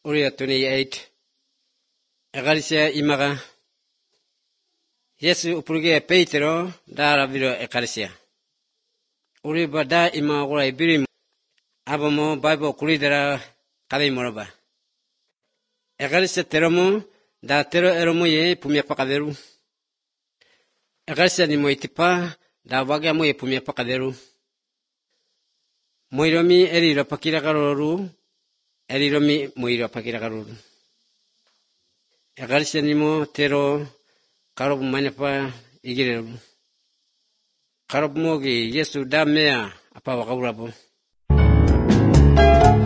Uriya 28. Ekalisia imaga. Yesu upuluge Petero dara viro ekalisia. Uri bada ima gura ibirimu. Abamo Bible kulidera kadai moraba. Ekalisia teromo da tero eromo ye pumia pakaderu. Ekalisia ni moitipa da waga mo ye pumia pakaderu. Moiromi eriro pakira karoru. Eriromi moiro pakira karoru. Ekalisia ni mo tero karobu manapa igireru. Karobu mogi Yesu da mea apa wakaurabo.